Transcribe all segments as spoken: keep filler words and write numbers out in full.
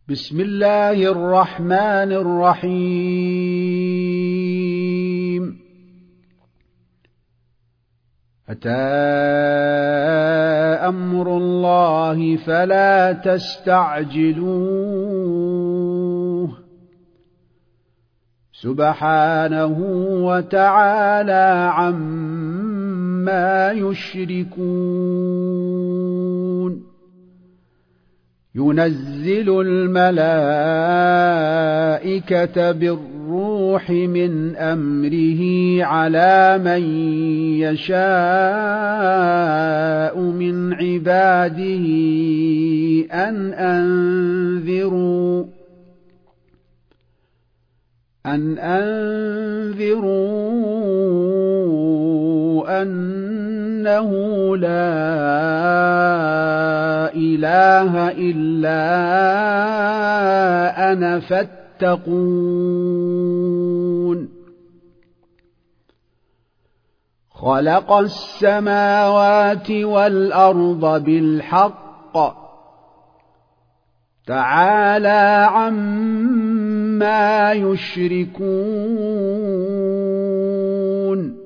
بسم الله الرحمن الرحيم. أتى أمر الله فلا تستعجلوه سبحانه وتعالى عما يشركون. ينزل الملائكة بالروح من أمره على من يشاء من عباده أن أنذروا أن أنذروا أنه لا إله إلا أنا فاتقون. خلق السماوات والأرض بالحق تعالى عما يشركون.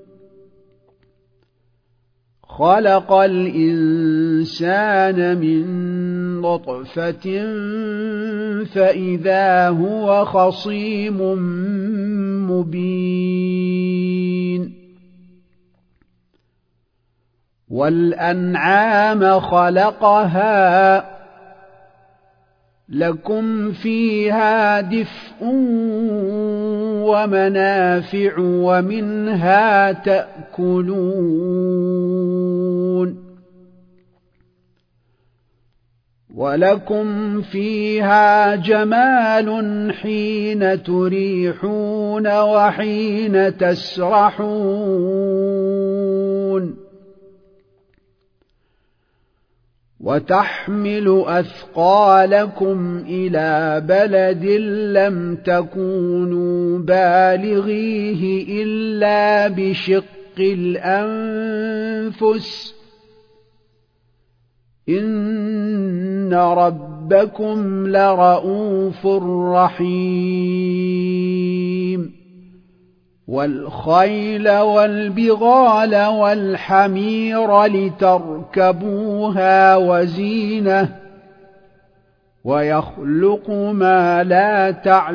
خلق الإنسان من نطفة فإذا هو خصيم مبين. والأنعام خلقها لكم فيها دفء ومنافع ومنها تأكلون ولكم فيها جمال حين تريحون وحين تسرحون. وتحمل أثقالكم إلى بلد لم تكونوا بالغيه إلا بشق الأنفس إن ربكم لرءوف رحيم. والخيل والبغال والحمير لتركبوها وزينة ويخلق ما لا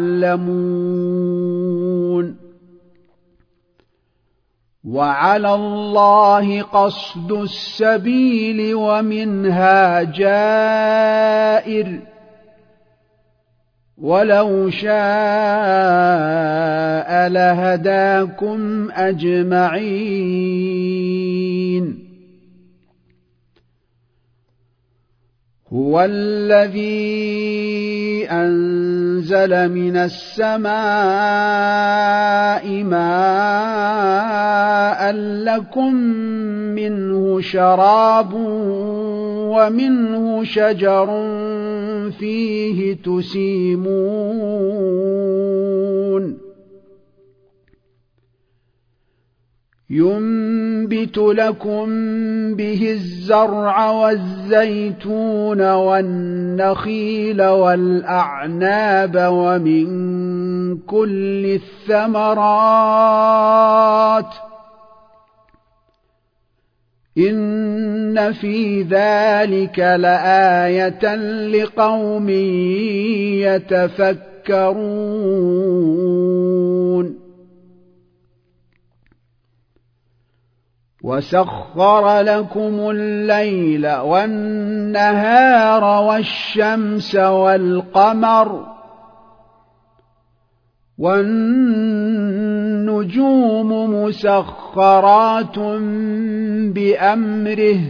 تعلمون. وعلى الله قصد السبيل ومنها جائر ولو شاء لهداكم أجمعين. هو الذي أنزل من السماء ماء لكم منه شراب ومنه شجر فيه تسيمون. ينبت لكم به الزرع والزيتون والنخيل والأعناب ومن كل الثمرات إن في ذلك لآية لقوم يتفكرون. وسخر لكم الليل والنهار والشمس والقمر والنجوم مسخرات بأمره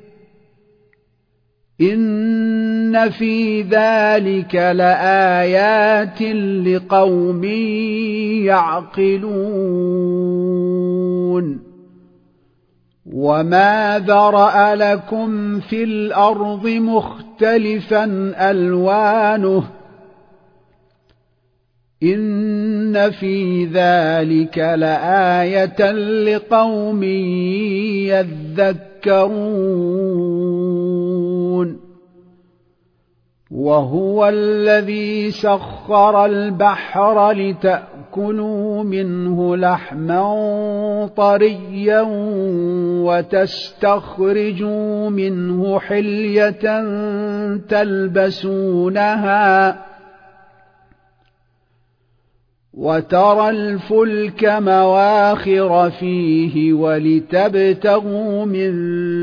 إن في ذلك لآيات لقوم يعقلون. وما ذرأ لكم في الأرض مختلفا ألوانه إن في ذلك لآية لقوم يذكرون. وهو الذي سخر البحر لتأكلوا منه لحما طريا وتستخرجوا منه حلية تلبسونها وترى الفلك مواخر فيه ولتبتغوا من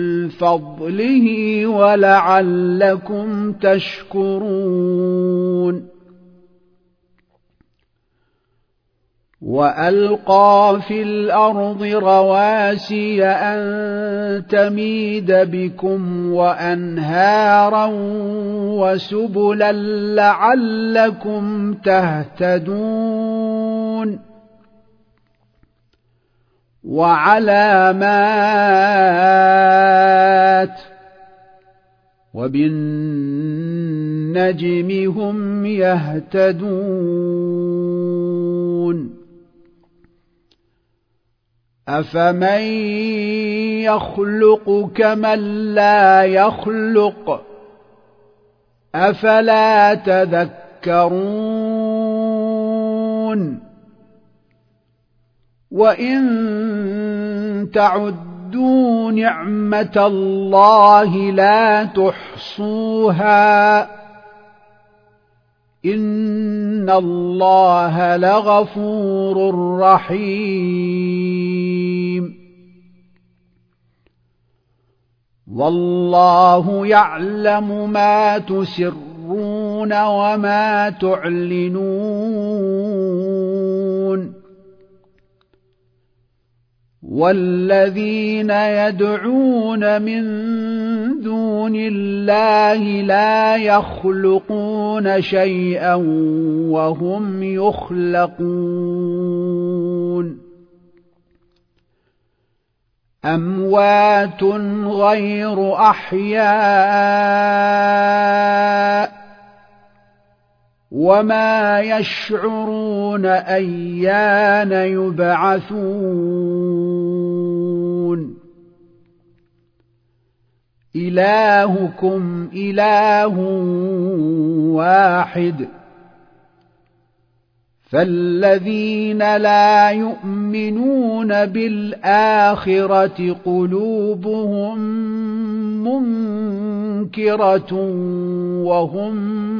فضله ولعلكم تشكرون وألقى في الأرض رواسي أن تميد بكم وأنهارا وسبلا لعلكم تهتدون وعلامات وبالنجم هم يهتدون أفمن يخلق كمن لا يخلق أفلا تذكرون وإن تعدوا نعمة الله لا تحصوها إن الله لغفور رحيم والله يعلم ما تسرون وما تعلنون والذين يدعون من دون الله لا يخلقون شيئا وهم يخلقون أموات غير أحياء وما يشعرون أيان يبعثون إلهكم إله واحد فالذين لا يؤمنون بالآخرة قلوبهم منكرة وهم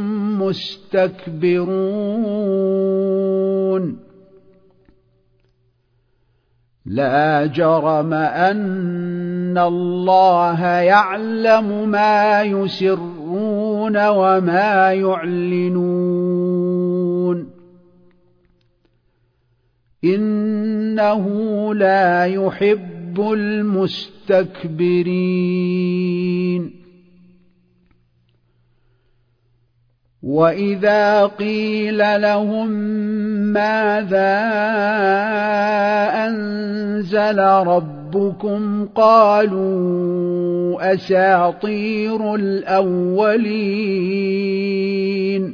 مستكبرون لا جرم أن الله يعلم ما يسرون وما يعلنون إنه لا يحب المستكبرين وإذا قيل لهم ماذا أنزل ربكم قالوا أساطير الأولين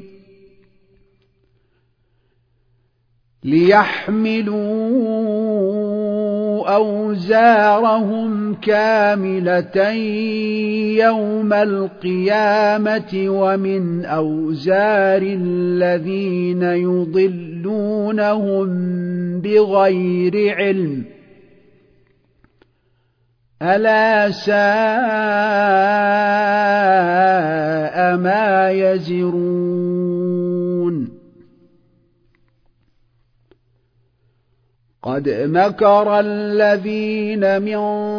ليحملوا أوزارهم كاملة يوم القيامة ومن أوزار الذين يضلونهم بغير علم ألا ساء ما يزرون قد مكر الذين من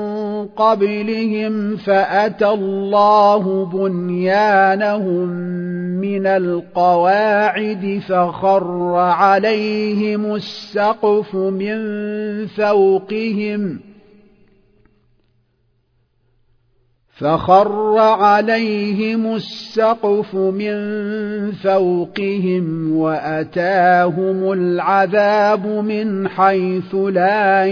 قبلهم فأتى الله بنيانهم من القواعد فخر عليهم السقف من فوقهم فخر عليهم السقف من فوقهم وأتاهم العذاب من حيث لا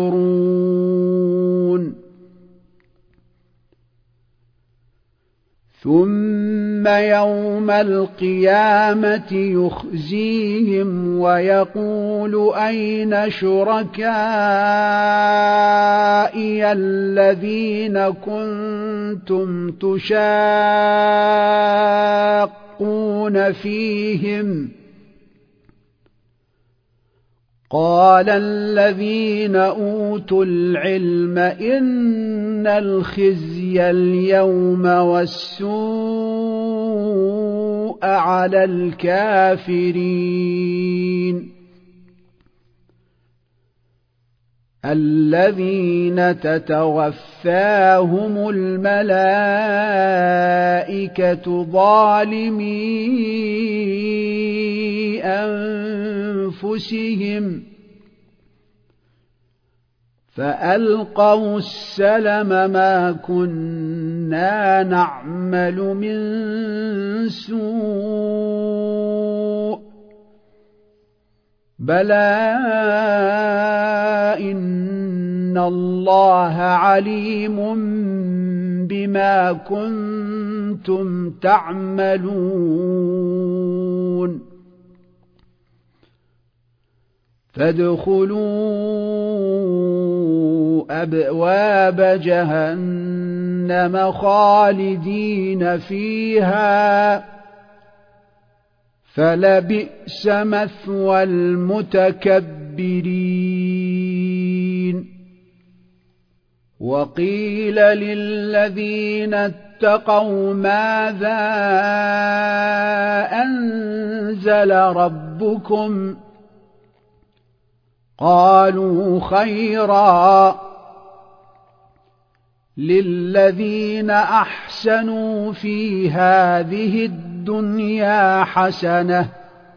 يشعرون ثم يوم القيامة يخزيهم ويقول أين شركائي الذين كنتم تشاقون فيهم قال الذين أوتوا العلم إن الخزي اليوم والسوء على الكافرين الذين تتوفاهم الملائكة ظالمي أنفسهم فألقوا السلم ما كنا نعمل من سوء بلى إن الله عليم بما كنتم تعملون فادخلوا أبواب جهنم خالدين فيها فلبئس مثوى المتكبرين وقيل للذين اتقوا ماذا أنزل ربكم قالوا خيرا للذين أحسنوا في هذه الدنيا حسنة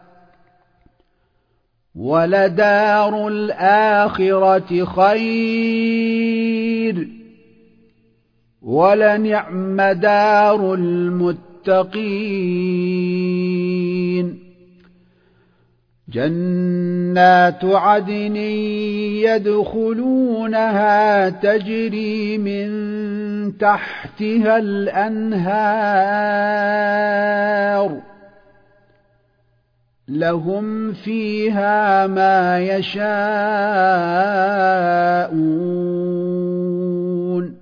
ولدار الآخرة خير ولنعم دار المتقين جنات عدن يدخلونها تجري من تحتها الأنهار لهم فيها ما يشاءون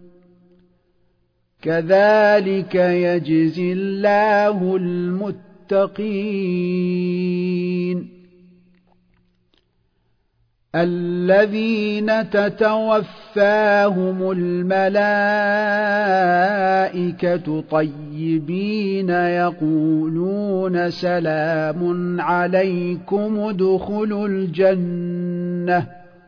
كذلك يجزي الله المتقين الذين تتوفاهم الملائكة طيبين يقولون سلام عليكم ادخلوا الجنة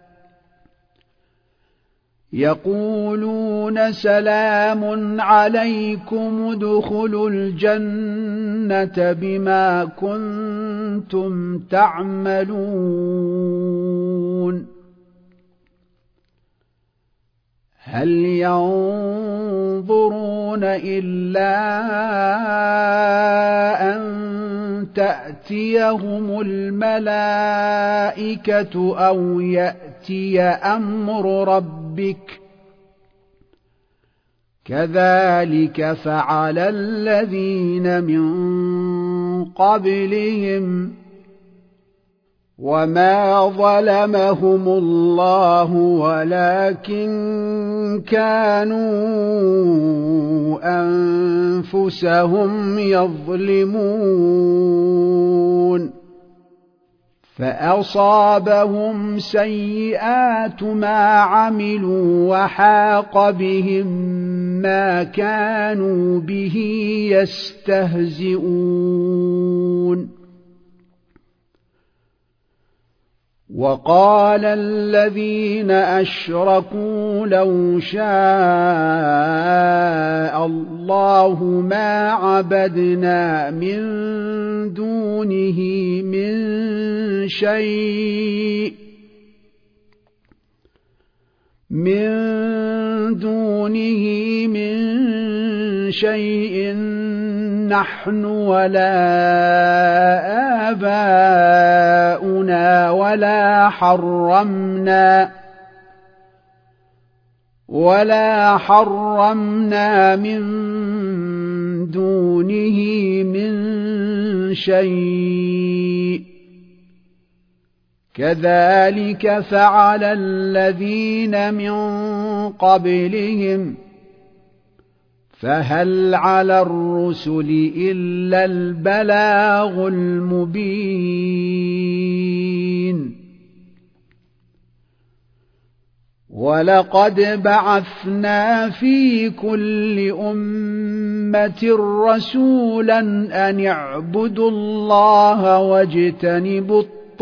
يقولون سلام عليكم ادخلوا الجنة بما كنتم تعملون هل ينظرون إلا أن تأتيهم الملائكة أو يأتي أمر ربك كذلك فعل الذين من قبلهم وما ظلمهم الله ولكن كانوا أنفسهم يظلمون فأصابهم سيئات ما عملوا وحاق بهم ما كانوا به يستهزئون وقال الذين أشركوا لو شاء الله ما عبدنا من دونه من شيء من دونه من شيء نحن ولا آباؤنا ولا حرمنا ولا حرمنا من دونه من شيء كذلك فعل الذين من قبلهم فهل على الرسل إلا البلاغ المبين ولقد بعثنا في كل أمة رسولا أن اعبدوا الله واجتنبوا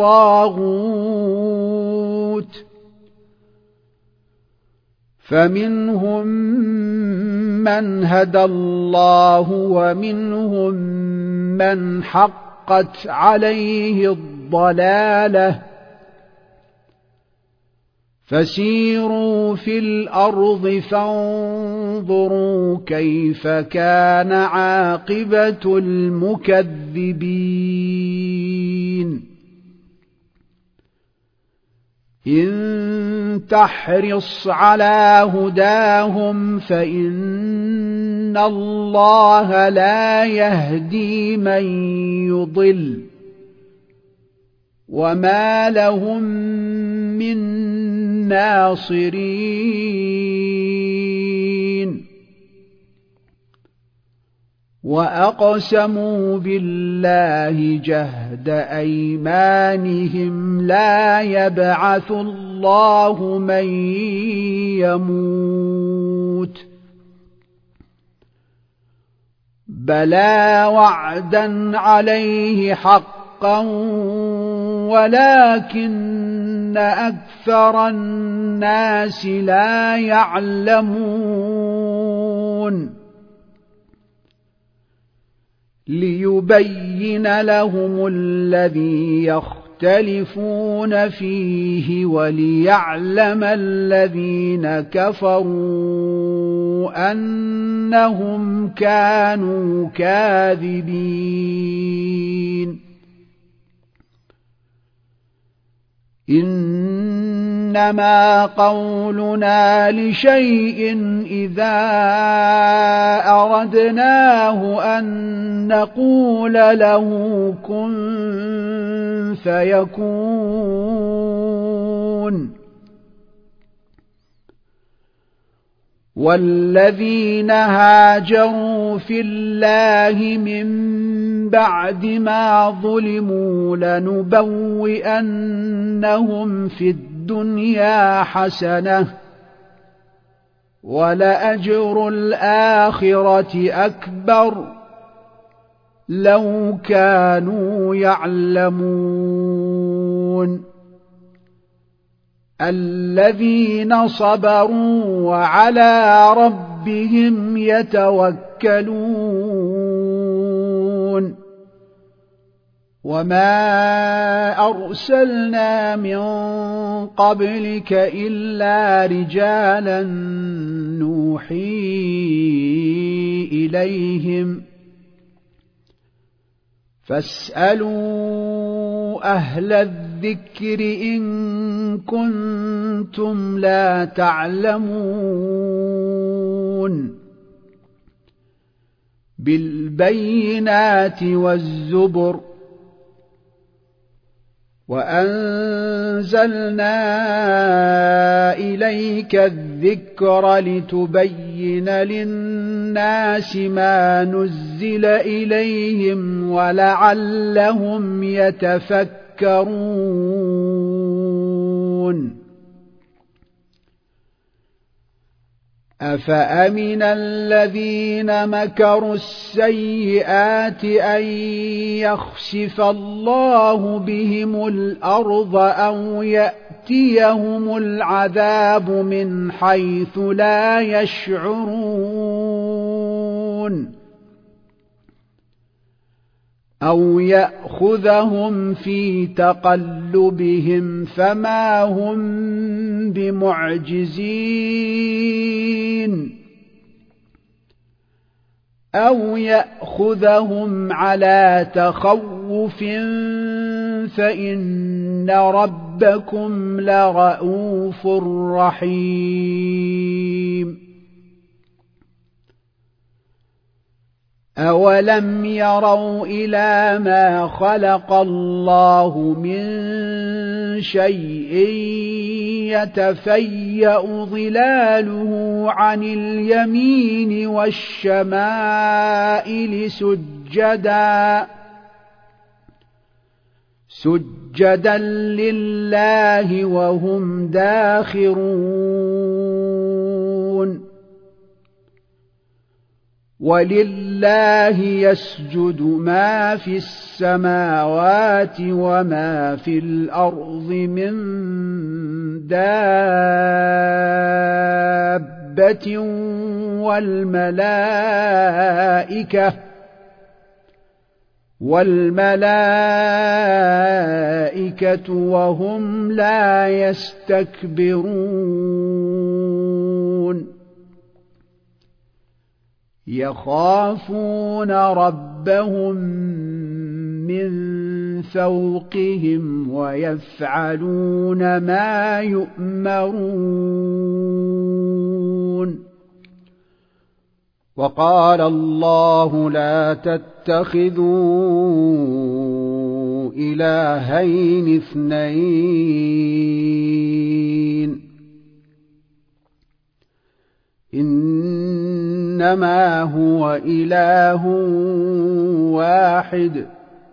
الطاغوت فمنهم من هدى الله ومنهم من حقت عليه الضلالة فسيروا في الأرض فانظروا كيف كان عاقبة المكذبين إن تحرص على هداهم فإن الله لا يهدي من يضل وما لهم من ناصرين وأقسموا بالله جهد أيمانهم لا يبعث الله من يموت بلى وعدا عليه حقا ولكن أكثر الناس لا يعلمون ليبين لهم الذي يختلفون فيه وليعلم الذين كفروا أنهم كانوا كاذبين إنما قولنا لشيء إذا أردناه أن نقول له كن فيكون والذين هاجروا في الله من بعد ما ظلموا لنبوئنهم في الدنيا حسنة ولأجر الآخرة أكبر لو كانوا يعلمون الذين صبروا وعلى ربهم يتوكلون وما أرسلنا من قبلك إلا رجالا نوحي إليهم فاسألوا أهل الذكر إن كنتم لا تعلمون بالبينات والزبر وأنزلنا إليك الذكر لتبين للناس ما نزل إليهم ولعلهم يتفكرون أفأمن الذين مكروا السيئات أن يخسف الله بهم الأرض أو يأتيهم العذاب من حيث لا يشعرون أو يأخذهم في تقلبهم فما هم بمعجزين أو يأخذهم على تخوف فإن ربكم لرءوف رحيم أَوَلَمْ يَرَوْا إِلَى مَا خَلَقَ اللَّهُ مِنْ شَيْءٍ يَتَفَيَّأُ ظِلَالُهُ عَنِ الْيَمِينِ وَالشَّمَائِلِ سُجَّدًا سُجَّدًا لِلَّهِ وَهُمْ دَاخِرُونَ وَلِلَّهِ يَسْجُدُ مَا فِي السَّمَاوَاتِ وَمَا فِي الْأَرْضِ مِن دَابَّةٍ وَالْمَلَائِكَةُ وَالْمَلَائِكَةُ وَهُمْ لَا يَسْتَكْبِرُونَ يَخَافُونَ رَبَّهُم مِّن فَوْقِهِمْ وَيَفْعَلُونَ مَا يُؤْمَرُونَ وَقَالَ اللَّهُ لَا تَتَّخِذُوا إِلَٰهَيْنِ اثْنَيْنِ إِنَّمَا هُوَ إِلَٰهٌ وَاحِدٌ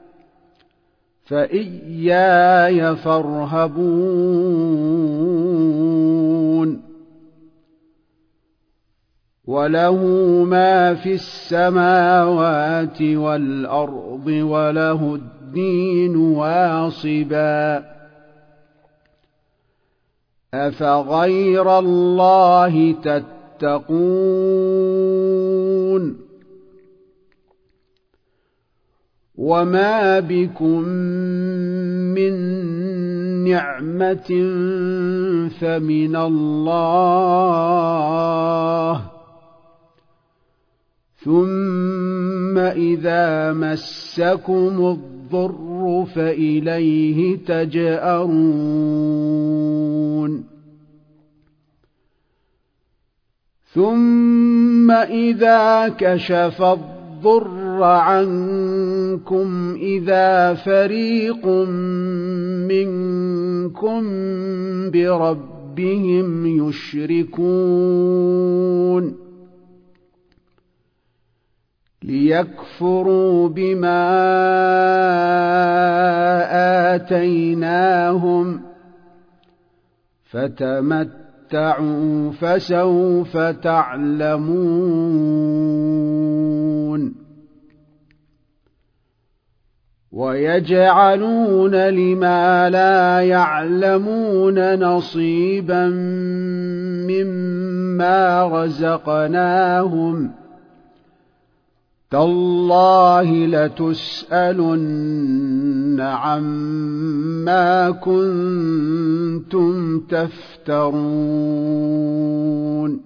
فَإِيَّايَ فَارْهَبُونِ وَلَهُ مَا فِي السَّمَاوَاتِ وَالْأَرْضِ وَلَهُ الدِّينُ وَاصِبًا أَفَغَيْرَ اللَّهِ تَتَّقُونَ وَمَا بِكُم مِّن نِّعْمَةٍ فَمِنَ اللَّهِ ثُمَّ إِذَا مَسَّكُمُ الضُّرُّ فَإِلَيْهِ تَجْأَرُونَ ثُمَّ إِذَا كَشَفَ الضُّرَّ عَنكُمْ إِذَا فَرِيقٌ مِّنكُم بِرَبِّهِمْ يُشْرِكُونَ لِيَكْفُرُوا بِمَا آتَيْنَاهُمْ فَتَمَتَّعُوا فَسَوْفَ تَعْلَمُونَ وَيَجْعَلُونَ لِمَا لَا يَعْلَمُونَ نَصِيبًا مِّمَّا رَزَقْنَاهُمْ تَاللَّهِ لَتُسْأَلُنَّ عَمَّا كُنتُمْ تَفْتَرُونَ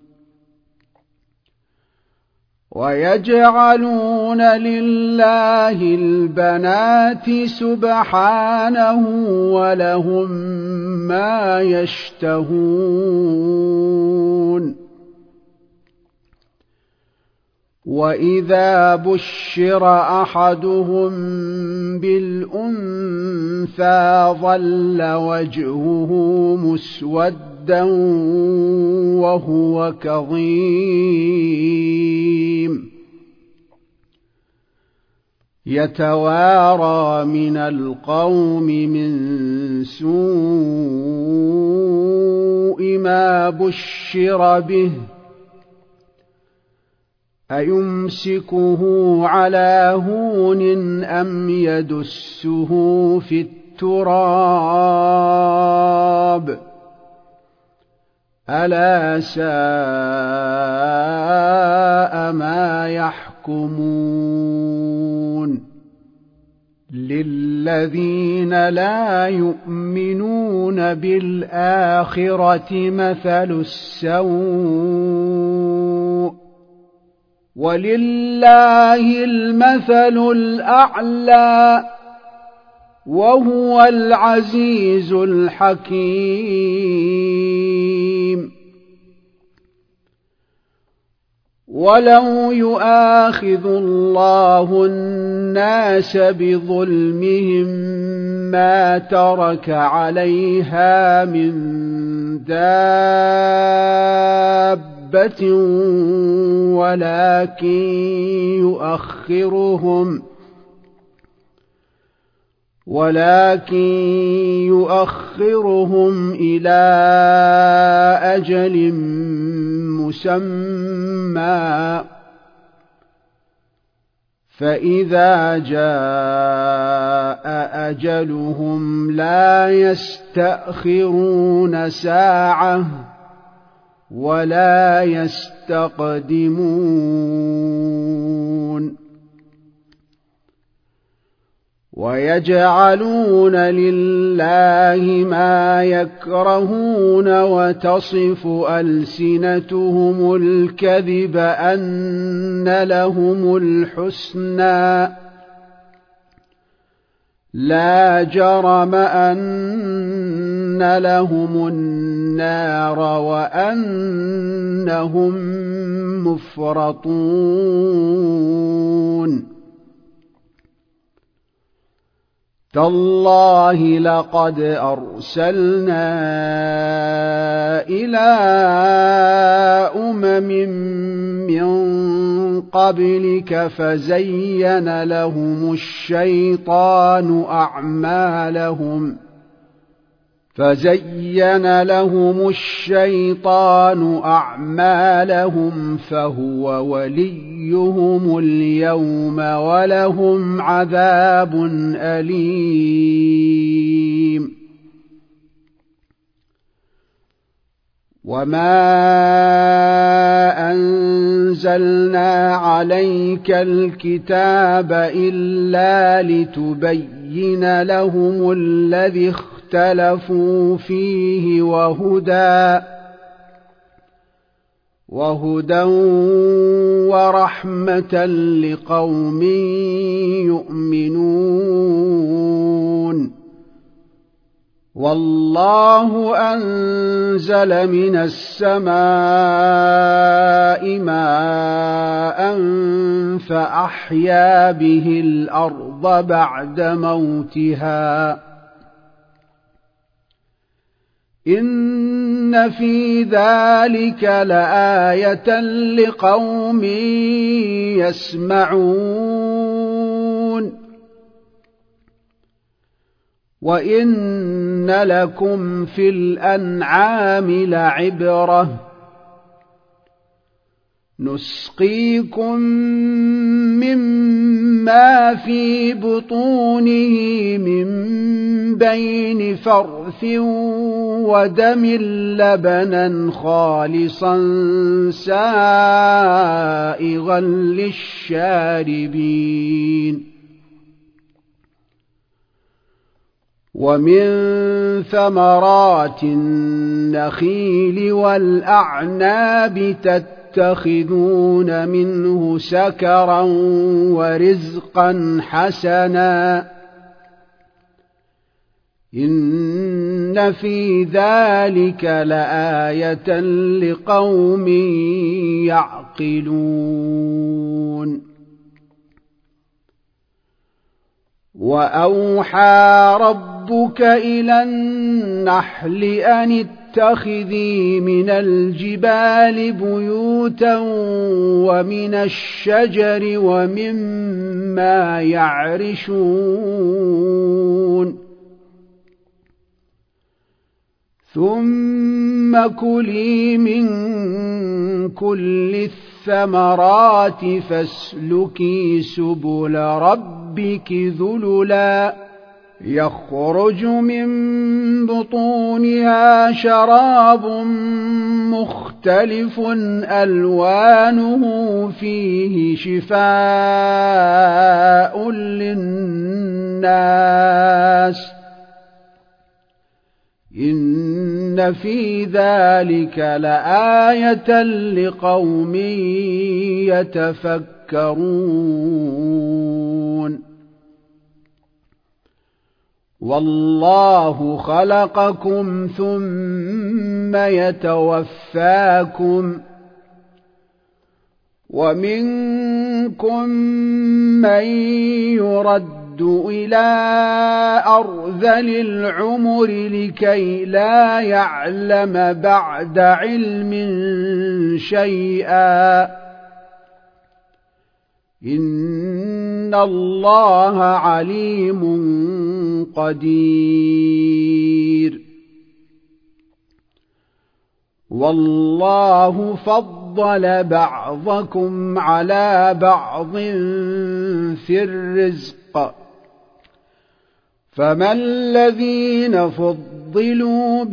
وَيَجْعَلُونَ لِلَّهِ الْبَنَاتِ سُبْحَانَهُ وَلَهُم مَّا يَشْتَهُونَ وَإِذَا بُشِّرَ أَحَدُهُم بِالْأُنثَىٰ ظَلَّ وَجْهُهُ مُسْوَدًّا وَهُوَ كَظِيمٌ يَتَوَارَىٰ مِنَ الْقَوْمِ مِن سُوءِ مَا بُشِّرَ بِهِ أَيُمْسِكُهُ عَلَىٰ هُونٍ أَمْ يَدُسُّهُ فِي التُّرَابِ أَلَا سَاءَ مَا يَحْكُمُونَ لِلَّذِينَ لَا يُؤْمِنُونَ بِالْآخِرَةِ مَثَلُ السَّوْءِ وَلِلَّهِ الْمَثَلُ الْأَعْلَى وَهُوَ الْعَزِيزُ الْحَكِيمُ ولو يؤاخذ الله الناس بظلمهم ما ترك عليها من دابة ولكن يؤخرهم ولكن يؤخرهم إلى أجل مسمى فإذا جاء أجلهم لا يستأخرون ساعة ولا يستقدمون ويجعلون لله ما يكرهون وتصف ألسنتهم الكذب أن لهم الحسنى لا جرم أن لهم النار وأنهم مفرطون تالله لقد أرسلنا إلى أمم من قبلك فزين لهم الشيطان أعمالهم فزين لهم الشيطان أعمالهم فهو وليهم اليوم ولهم عذاب أليم وما أنزلنا عليك الكتاب إلا لتبين لهم الذي اختلفوا فيه وهدى وهدى ورحمة لقوم يؤمنون والله أنزل من السماء ماء فأحيا به الأرض بعد موتها إن في ذلك لآية لقوم يسمعون وإن لكم في الأنعام لعبرة نسقيكم مما في بطونه من بين فرث ودم لبنا خالصا سائغا للشاربين ومن ثمرات النخيل والأعناب تتخذون منه سكرا ورزقا حسنا إن في ذلك لآية لقوم يعقلون وأوحى ربك إلى النحل أن اتخذي من الجبال بيوتا ومن الشجر ومما يعرشون ثم كلي من كل الثمرات فاسلكي سبل ربك ذللا يخرج من بطونها شراب مختلف ألوانه فيه شفاء للناس إن في ذلك لآية لقوم يتفكرون والله خلقكم ثم يتوفاكم ومنكم من يرد إلى أرذل العمر لكي لا يعلم بعد علم شيئا إن الله عليم قدير والله فضل بعضكم على بعض في الرزق فما الذين فضلوا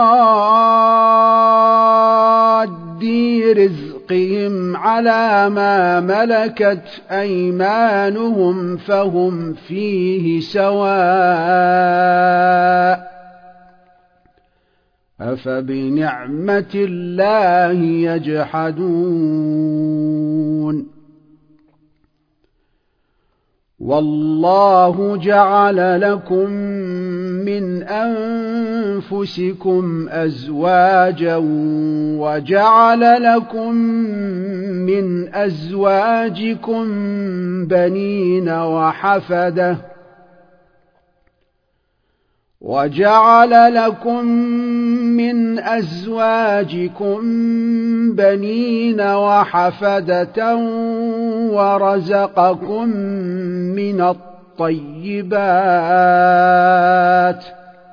براد رزقهم على ما ملكت أيمانهم فهم فيه سواء أفبنعمة الله يجحدون والله جعل لكم من أنفسكم أزواجا وجعل لكم من أزواجكم بنين وحفدة وجعل لكم من أزواجكم بنين وحفدة ورزقكم من الطيبات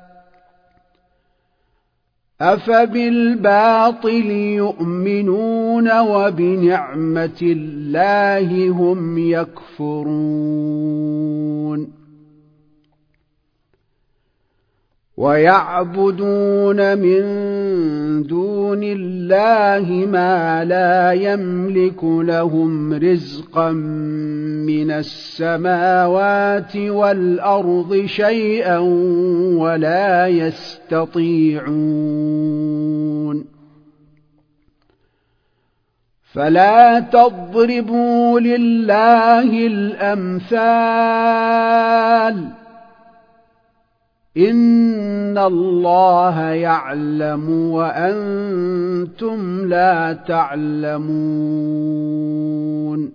أفبالباطل يؤمنون وبنعمة الله هم يكفرون ويعبدون من دون الله ما لا يملك لهم رزقا من السماوات والأرض شيئا ولا يستطيعون فلا تضربوا لله الأمثال إن الله يعلم وأنتم لا تعلمون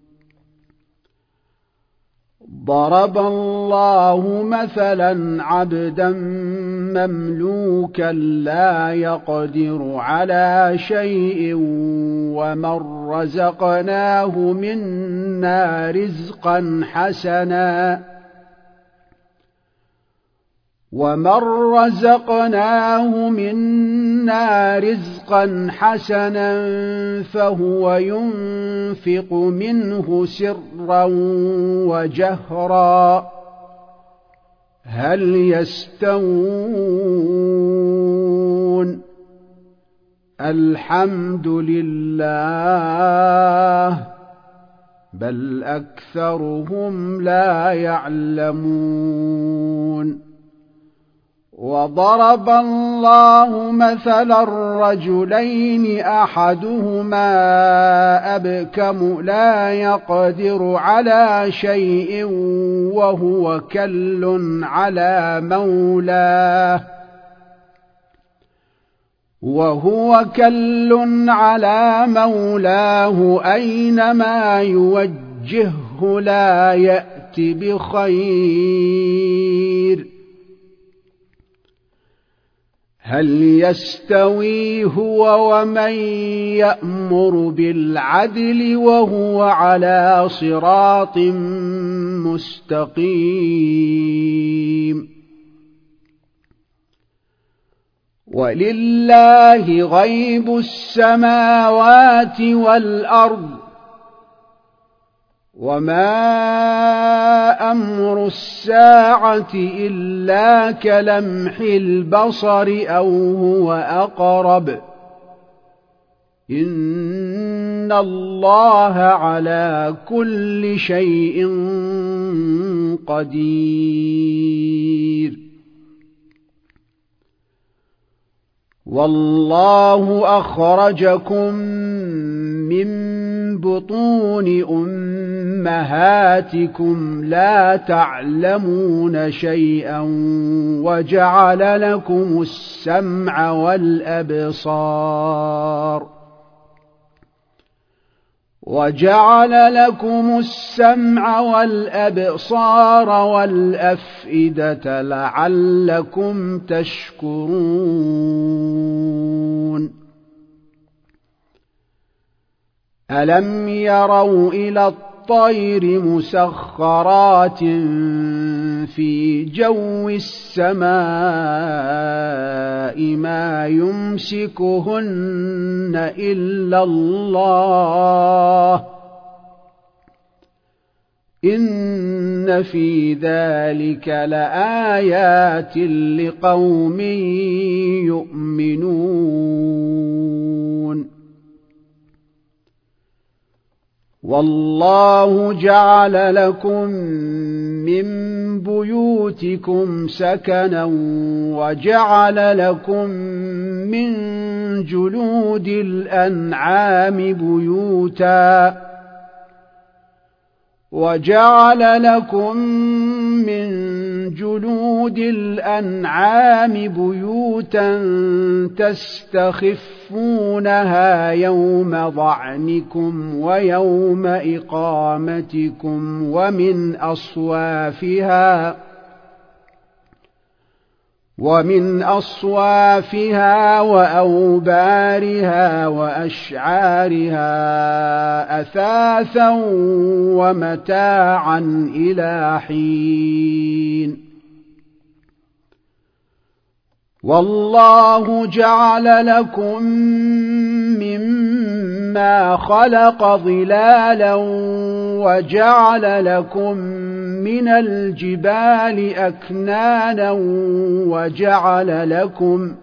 ضرب الله مثلا عبدا مملوكا لا يقدر على شيء ومن رزقناه منا رزقا حسنا ومن رزقناه منا رزقا حسنا فهو ينفق منه سرا وجهرا هل يستوون الحمد لله بل أكثرهم لا يعلمون وضرب الله مثلا الرجلين أحدهما أبكم لا يقدر على شيء وهو كل على مولاه وهو كل على مولاه أينما يوجهه لا يأتي بخير هل يستوي هو ومن يأمر بالعدل وهو على صراط مستقيم ولله غيب السماوات والأرض وما أمر الساعة إلا كلمح البصر أو هو أقرب إن الله على كل شيء قدير والله أخرجكم من بطون أمهاتكم لا تعلمون شيئا وجعل لكم السمع والأبصار وجعل لكم السمع والأبصار والأفئدة لعلكم تشكرون ألم يروا إلى الطير مسخرات في جو السماء ما يمسكهن إلا الله إن في ذلك لآيات لقوم يؤمنون والله جعل لكم من بيوتكم سكنا وجعل لكم من جلود الأنعام بيوتا وجعل لكم من جلود الأنعام بيوتا تستخفونها يوم ضعنكم ويوم إقامتكم ومن أصوافها ومن أصوافها وأوبارها وأشعارها أثاثا ومتاعا إلى حين والله جعل لكم مما خلق ظلالا وجعل لكم من الجبال أكنانا وجعل لكم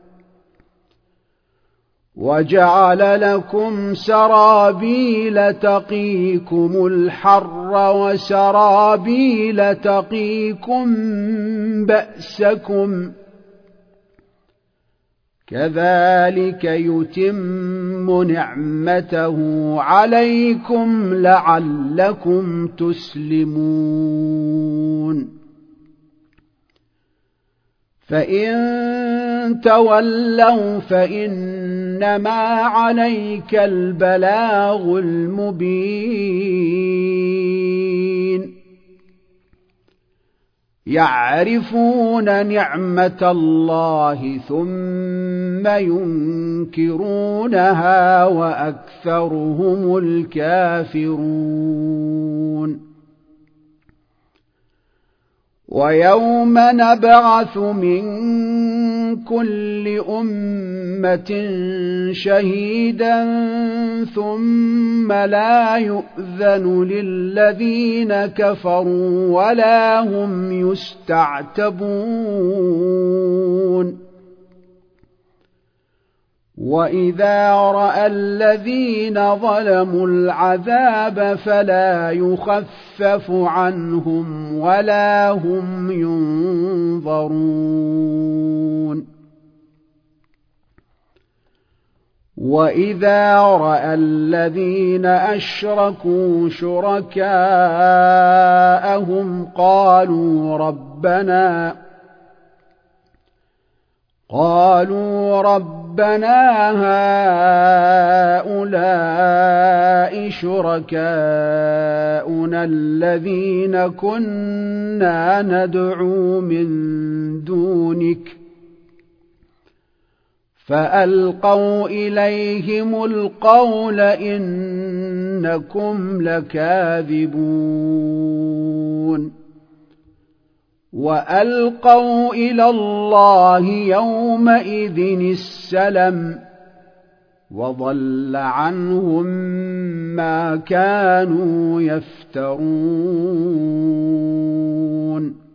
وجعل لكم سرابيل تقيكم الحر وسرابيل تقيكم بأسكم كذلك يتم نعمته عليكم لعلكم تسلمون فإن تولوا فإنما عليك البلاغ المبين يعرفون نعمة الله ثم ينكرونها وأكثرهم الكافرون ويوم نبعث من كل أمة شهيدا ثم لا يؤذن للذين كفروا ولا هم يستعتبون وإذا رأى الذين ظلموا العذاب فلا يخفف عنهم ولا هم ينظرون وإذا رأى الذين أشركوا شركاءهم قالوا ربنا قالوا ربنا هؤلاء شركاؤنا الذين كنا ندعو من دونك فألقوا إليهم القول إنكم لكاذبون وألقوا إلى الله يومئذ السلم وضل عنهم ما كانوا يفترون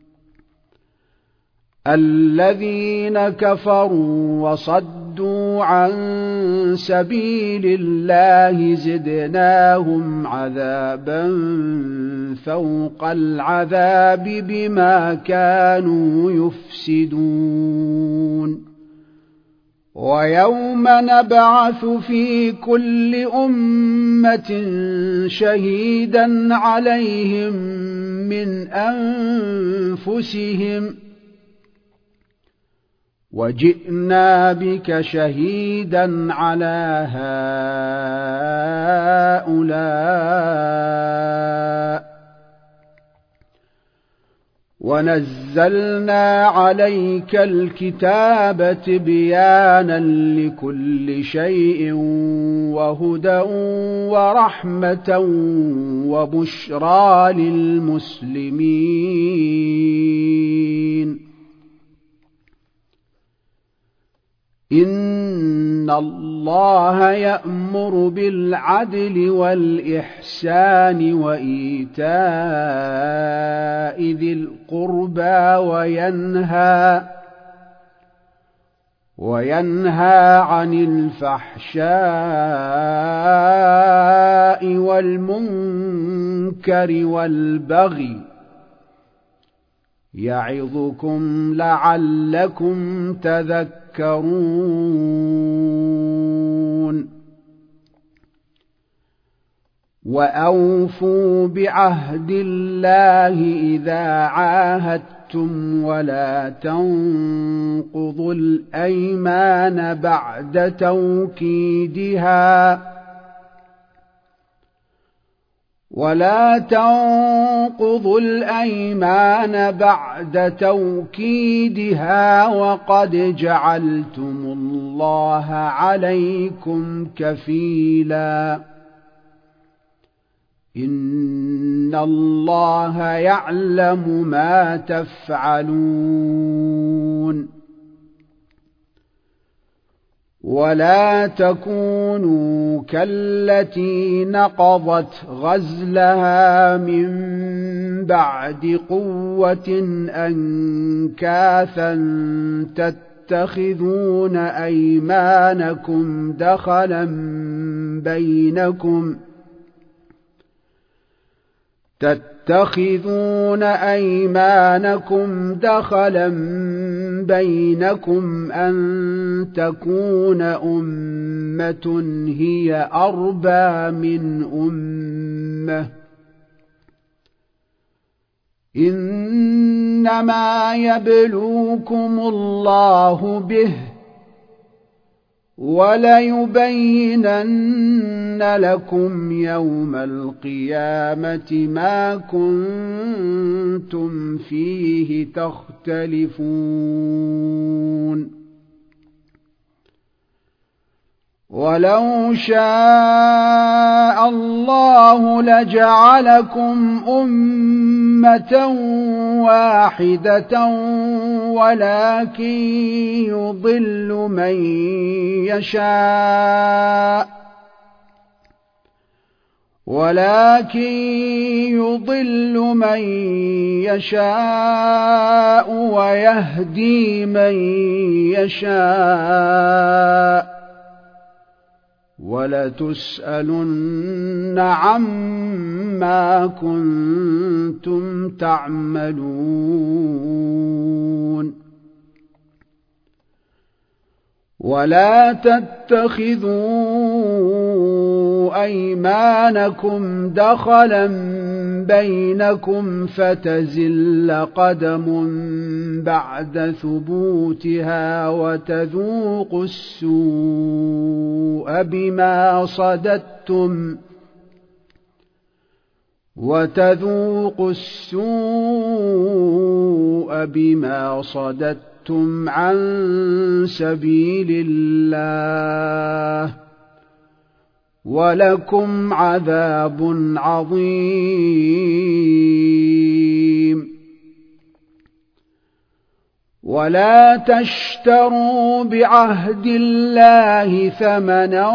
الذين كفروا وصدوا عن سبيل الله زدناهم عذابا فوق العذاب بما كانوا يفسدون ويوم نبعث في كل أمة شهيدا عليهم من أنفسهم وجئنا بك شهيدا على هؤلاء ونزلنا عليك الكتاب تبيانا لكل شيء وهدى ورحمة وبشرى للمسلمين إن الله يأمر بالعدل والإحسان وإيتاء ذي القربى وينهى وينهى عن الفحشاء والمنكر والبغي يعظكم لعلكم تذكرون وأوفوا بعهد الله إذا عاهدتم ولا تنقضوا الأيمان بعد توكيدها ولا تنقضوا الأيمان بعد توكيدها وقد جعلتم الله عليكم كفيلا إن الله يعلم ما تفعلون ولا تكونوا كالتي نقضت غزلها من بعد قوة أنكاثا تتخذون أيمانكم دخلا بينكم تتخذون أيمانكم دخلا بينكم أن تكون أمة هي أربى من أمة إنما يبلوكم الله به وليبينن لكم يوم القيامة ما كنتم فيه تختلفون ولو شاء الله لجعلكم أمة واحدة ولكن يضل من يشاء ولكن يضل من يشاء ويهدي من يشاء ولتسألن عما كنتم تعملون ولا تتخذوا أيمانكم دخلا بينكم فتزل قدم بعد ثبوتها وتذوقوا السوء بما صددتم وتذوقوا السوء بما صددتم عن سبيل الله ولكم عذاب عظيم ولا تشتروا بعهد الله ثمنا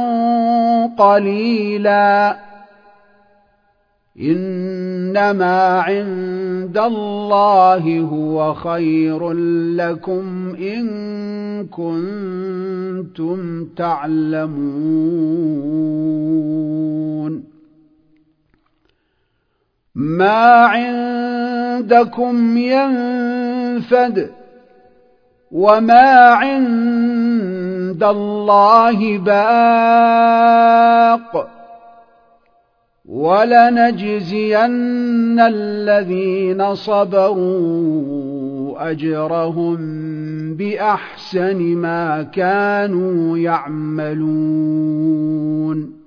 قليلا إنما عند الله هو خير لكم إن كنتم تعلمون ما عندكم ينفد وما عند الله باق ولنجزين الذين صبروا أجرهم بأحسن ما كانوا يعملون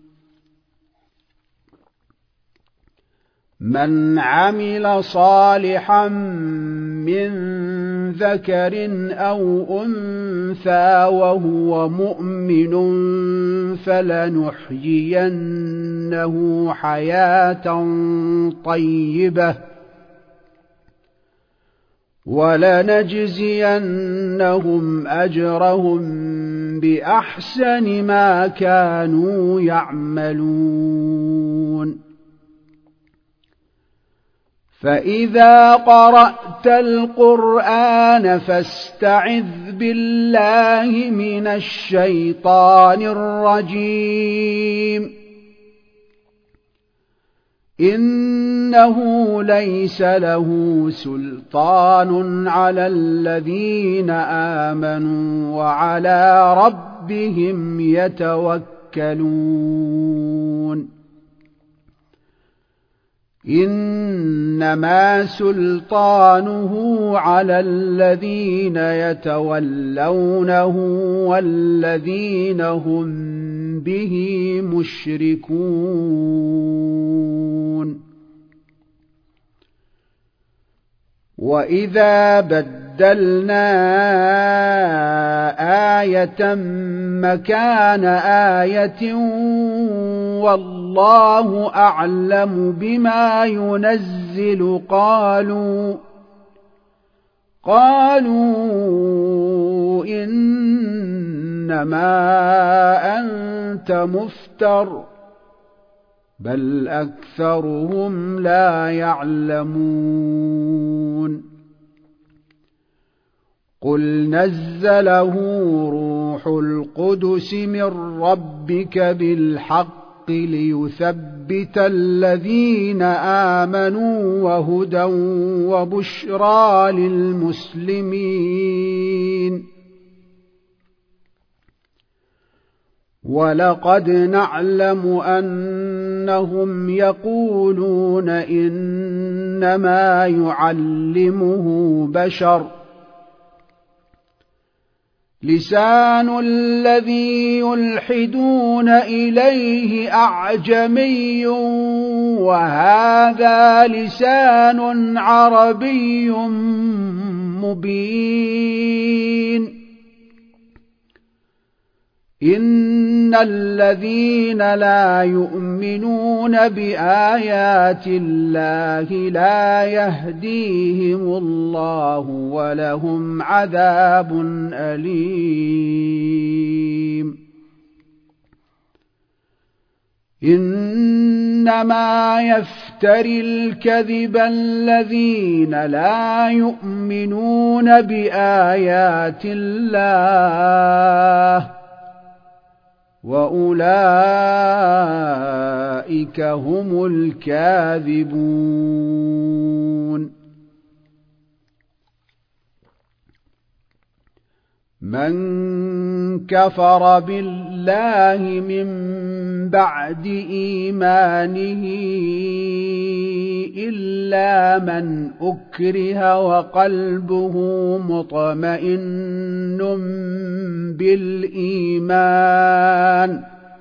من عمل صالحا من ذكر أو أنثى وهو مؤمن فلنحيينه حياة طيبة ولنجزينهم أجرهم بأحسن ما كانوا يعملون فإذا قرأت القرآن فاستعذ بالله من الشيطان الرجيم إنه ليس له سلطان على الذين آمنوا وعلى ربهم يتوكلون إنما سلطانه على الذين يتولونه والذين هم به مشركون وإذا بدلنا آية مكان آية والله أعلم بما ينزل قالوا قالوا إنما أنت مفتر بل أكثرهم لا يعلمون قل نزله روح القدس من ربك بالحق ليثبت الذين آمنوا وهدى وبشرى للمسلمين ولقد نعلم أنهم يقولون إنما يعلمه بشر لسان الذي يلحدون إليه أعجمي وهذا لسان عربي مبين إن الذين لا يؤمنون بآيات الله لا يهديهم الله ولهم عذاب أليم إنما يفتري الكذب الذين لا يؤمنون بآيات الله وأولئك هم الكاذبون من كفر بالله من بعد إيمانه إلا من أكره وقلبه مطمئن بالإيمان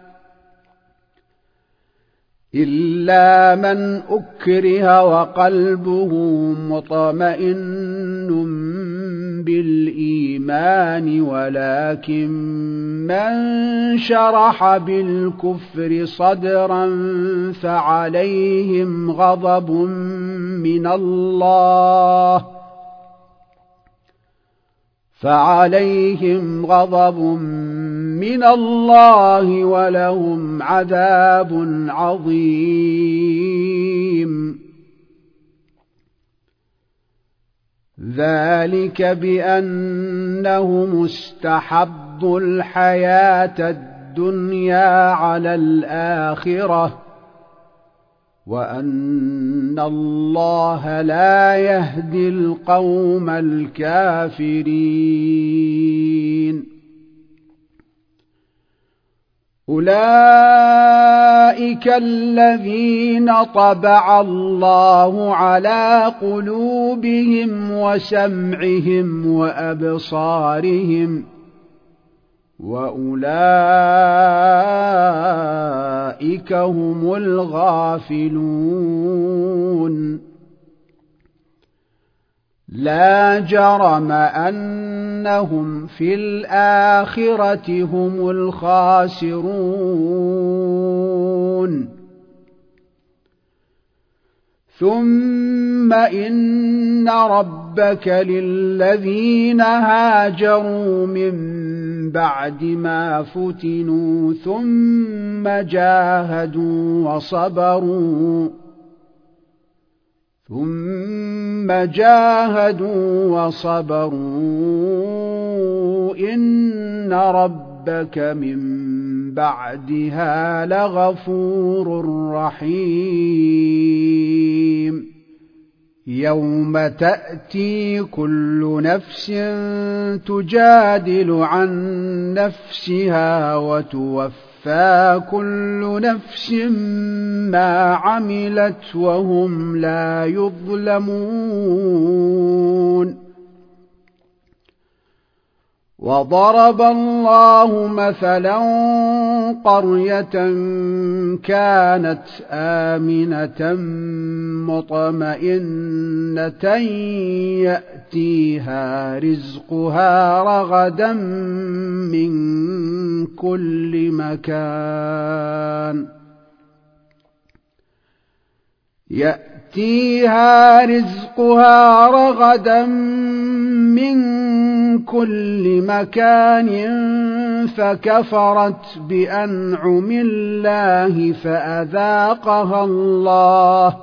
إلا من أكره وقلبه مطمئن بالإيمان ولكن من شرح بالكفر صدرا فعليهم غضب من الله فعليهم غضب من الله ولهم عذاب عظيم ذلك بأنهم استحبوا الحياة الدنيا على الآخرة وأن الله لا يهدي القوم الكافرين أولئك الذين طبع الله على قلوبهم وسمعهم وأبصارهم وأولئك هم الغافلون لا جرم أنهم في الآخرة هم الخاسرون ثم إن ربك للذين هاجروا من بعد ما فتنوا ثم جاهدوا وصبروا ثم جاهدوا وصبروا إن ربك من بعدها لغفور رحيم يوم تأتي كل نفس تجادل عن نفسها وتوفى كل نفس ما عملت وهم لا يظلمون وضرب الله مثلا قرية كانت آمنة مطمئنة يأتيها رزقها رغدا من كل مكان يأتيها رزقها رغدا من كل مكان فكفرت بأنعم الله فأذاقها الله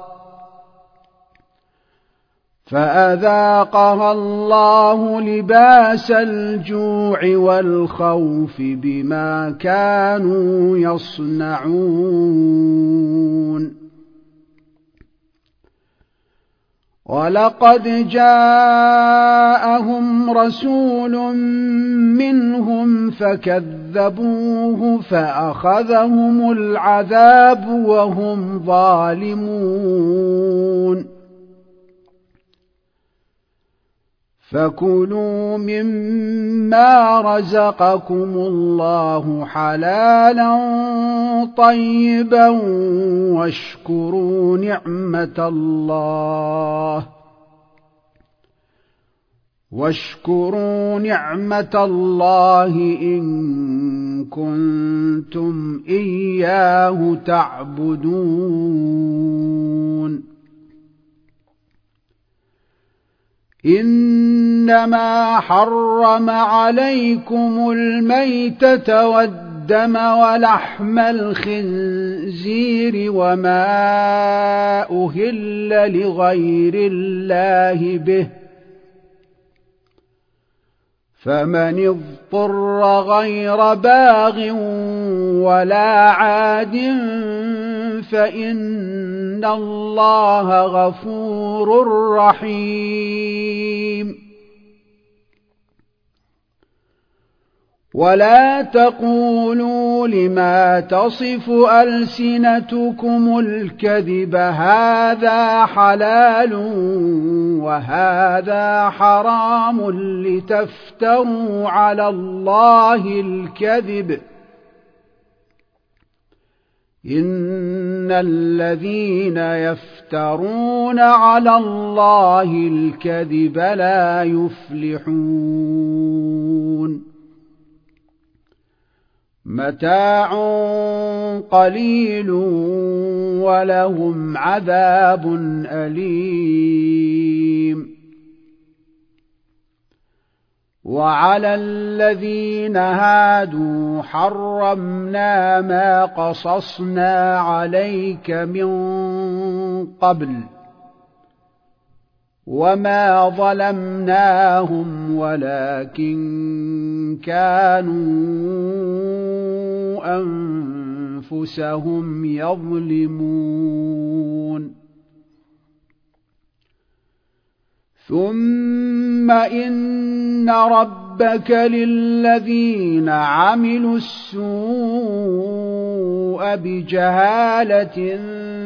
فأذاقها الله لباس الجوع والخوف بما كانوا يصنعون ولقد جاءهم رسول منهم فكذبوه فأخذهم العذاب وهم ظالمون فكلوا مما رزقكم الله حلالا طيبا واشكروا نعمة الله واشكروا نعمة الله إن كنتم إياه تعبدون إنما حرم عليكم الميتة والدم ولحم الخنزير وما أهل لغير الله به فمن اضطر غير باغ ولا عاد فإن الله غفور رحيم ولا تقولوا لما تصف ألسنتكم الكذب هذا حلال وهذا حرام لتفتروا على الله الكذب إن الذين يفترون على الله الكذب لا يفلحون متاع قليل ولهم عذاب أليم وعلى الذين هادوا حرمنا ما قصصنا عليك من قبل وما ظلمناهم ولكن كانوا أنفسهم يظلمون ثم ثم إن ربك للذين عملوا السوء بجهالة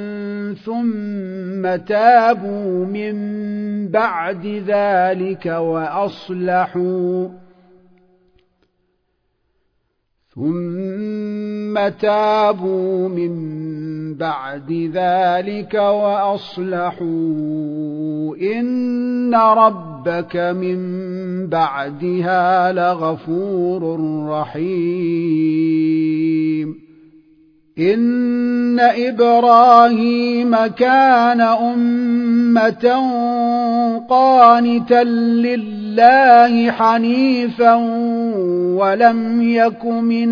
ثم تابوا من بعد ذلك وأصلحوا ثم تابوا من بعد ذلك وأصلحوا إن ربك من بعدها لغفور رحيم إن إبراهيم كان أمة قانتا لله حنيفا ولم يك من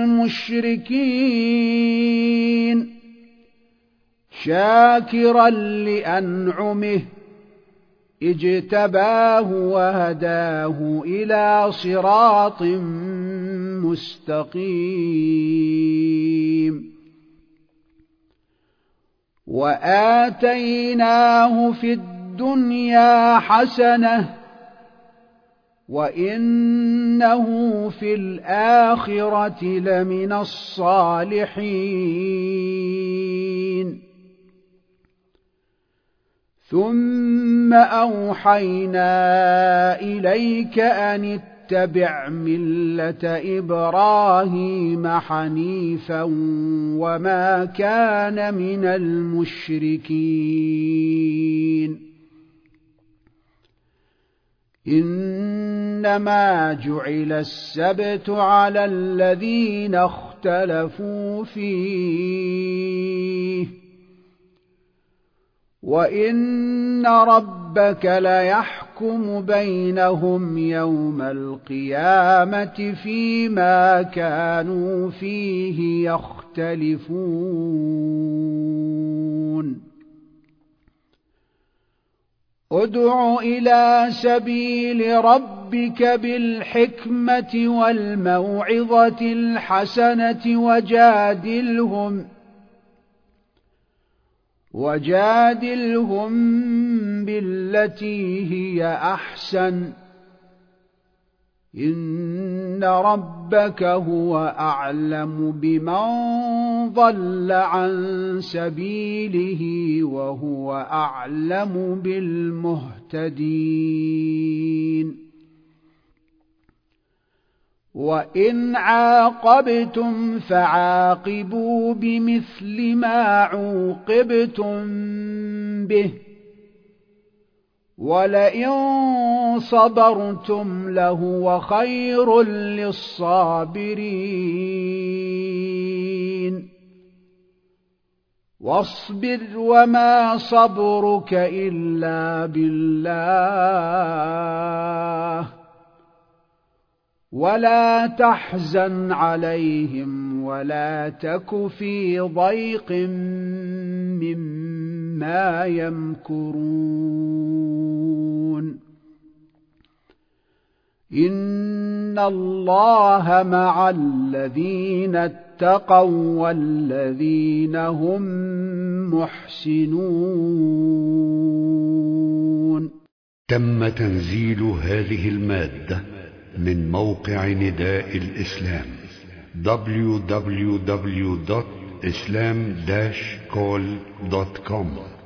المشركين شاكرا لأنعمه اجتباه وهداه إلى صراط مستقيم وآتيناه في الدنيا حسنة وإنه في الآخرة لمن الصالحين ثم أوحينا إليك أن اتبع ملة إبراهيم حنيفا وما كان من المشركين إنما جعل السبت على الذين اختلفوا فيه وإن ربك ليحكم بينهم يوم القيامة فيما كانوا فيه يختلفون ادع إلى سبيل ربك بالحكمة والموعظة الحسنة وجادلهم وجادلهم بالتي هي أحسن إن ربك هو أعلم بمن ضل عن سبيله وهو أعلم بالمهتدين وإن عاقبتم فعاقبوا بمثل ما عوقبتم به ولئن صبرتم لهو خير للصابرين واصبر وما صبرك إلا بالله ولا تحزن عليهم ولا تك في ضيق مما يمكرون إن الله مع الذين اتقوا والذين هم محسنون. تم تنزيل هذه المادة من موقع نداء الإسلام دبليو دبليو دبليو دوت إسلام داش كول دوت كوم.